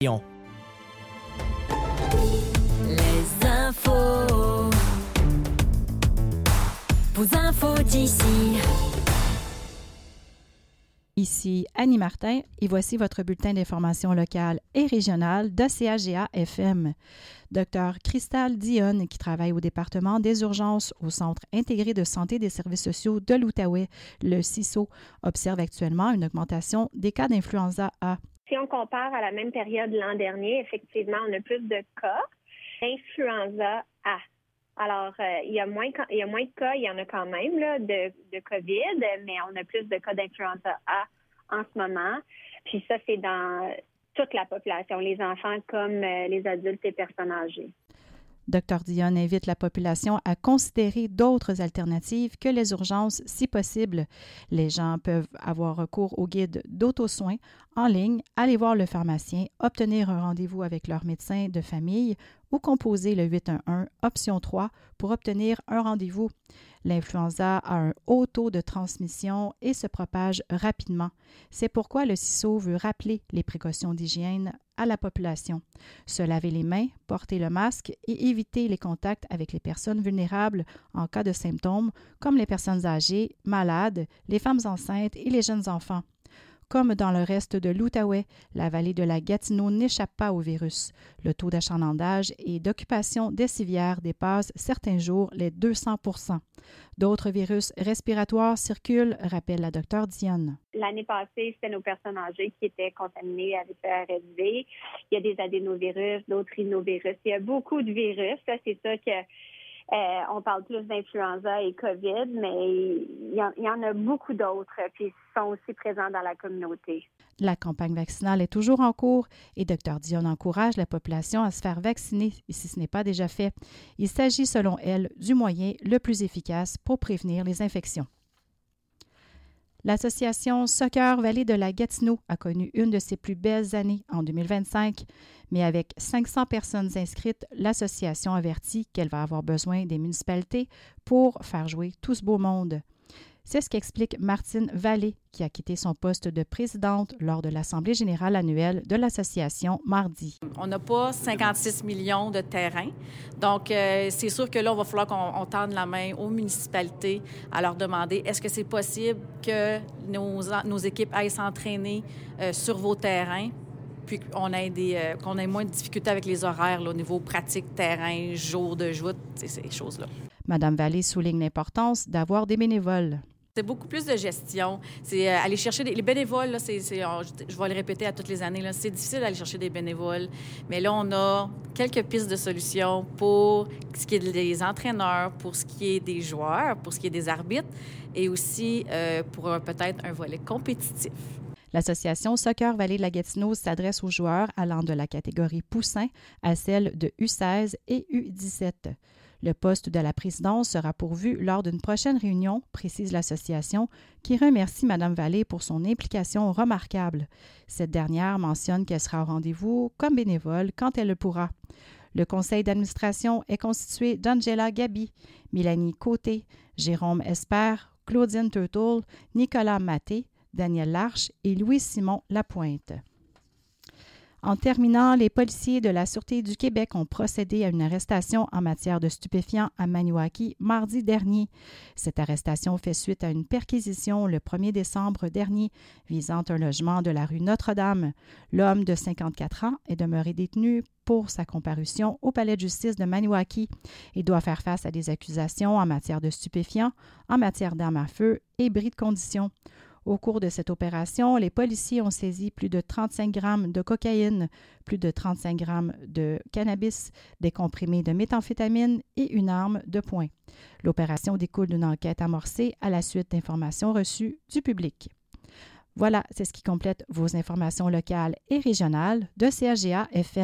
Les infos. Vos infos d'ici. Ici Annie Martin et voici votre bulletin d'information locale et régionale de CAGA-FM. Dr Cristal Dionne, qui travaille au département des urgences au Centre intégré de santé des services sociaux de l'Outaouais, le CISO, observe actuellement une augmentation des cas d'influenza A. Si on compare à la même période l'an dernier, effectivement, on a plus de cas d'influenza A. Alors, il y a moins de cas, il y en a quand même là, de COVID, mais on a plus de cas d'influenza A en ce moment. Puis ça, c'est dans toute la population, les enfants comme les adultes et personnes âgées. Dr Dionne invite la population à considérer d'autres alternatives que les urgences si possible. Les gens peuvent avoir recours au guide d'auto-soins en ligne, aller voir le pharmacien, obtenir un rendez-vous avec leur médecin de famille ou composer le 811 option 3 pour obtenir un rendez-vous. L'influenza a un haut taux de transmission et se propage rapidement. C'est pourquoi le CISO veut rappeler les précautions d'hygiène à la population. Se laver les mains, porter le masque et éviter les contacts avec les personnes vulnérables en cas de symptômes, comme les personnes âgées, malades, les femmes enceintes et les jeunes enfants. Comme dans le reste de l'Outaouais, la vallée de la Gatineau n'échappe pas au virus. Le taux d'achalandage et d'occupation des civières dépasse certains jours les 200 %. D'autres virus respiratoires circulent, rappelle la Dr Dionne. L'année passée, c'était nos personnes âgées qui étaient contaminées avec le RSV. Il y a des adénovirus, d'autres rhinovirus. Il y a beaucoup de virus. Ça, c'est ça que on parle plus d'influenza et COVID, mais il y en a beaucoup d'autres, puis ils sont aussi présents dans la communauté. La campagne vaccinale est toujours en cours et Dr Dionne encourage la population à se faire vacciner si ce n'est pas déjà fait. Il s'agit, selon elle, du moyen le plus efficace pour prévenir les infections. L'Association Soccer Vallée de la Gatineau a connu une de ses plus belles années en 2025, mais avec 500 personnes inscrites, l'association avertit qu'elle va avoir besoin des municipalités pour faire jouer tout ce beau monde. C'est ce qu'explique Martine Vallée, qui a quitté son poste de présidente lors de l'Assemblée générale annuelle de l'association mardi. On n'a pas 56 millions de terrains. Donc, c'est sûr que là, il va falloir qu'on tende la main aux municipalités à leur demander est-ce que c'est possible que nos équipes aillent s'entraîner sur vos terrains, puis qu'on ait moins de difficultés avec les horaires là, au niveau pratique, terrain, jour de joute, ces choses-là. Mme Vallée souligne l'importance d'avoir des bénévoles. C'est beaucoup plus de gestion. C'est aller chercher les bénévoles. Là, je vais le répéter à toutes les années. Là, c'est difficile d'aller chercher des bénévoles. Mais là, on a quelques pistes de solutions pour ce qui est des entraîneurs, pour ce qui est des joueurs, pour ce qui est des arbitres et aussi pour peut-être un volet compétitif. L'Association Soccer Vallée de la Gatineau s'adresse aux joueurs allant de la catégorie poussin à celle de U16 et U17. Le poste de la présidence sera pourvu lors d'une prochaine réunion, précise l'association, qui remercie Mme Vallée pour son implication remarquable. Cette dernière mentionne qu'elle sera au rendez-vous comme bénévole quand elle le pourra. Le conseil d'administration est constitué d'Angela Gabi, Mélanie Côté, Jérôme Esper, Claudine Turtle, Nicolas Maté, Daniel Larche et Louis-Simon Lapointe. En terminant, les policiers de la Sûreté du Québec ont procédé à une arrestation en matière de stupéfiants à Maniwaki mardi dernier. Cette arrestation fait suite à une perquisition le 1er décembre dernier visant un logement de la rue Notre-Dame. L'homme de 54 ans est demeuré détenu pour sa comparution au palais de justice de Maniwaki et doit faire face à des accusations en matière de stupéfiants, en matière d'armes à feu et bris de condition. Au cours de cette opération, les policiers ont saisi plus de 35 grammes de cocaïne, plus de 35 grammes de cannabis, des comprimés de méthamphétamine et une arme de poing. L'opération découle d'une enquête amorcée à la suite d'informations reçues du public. Voilà, c'est ce qui complète vos informations locales et régionales de CAGA-FM.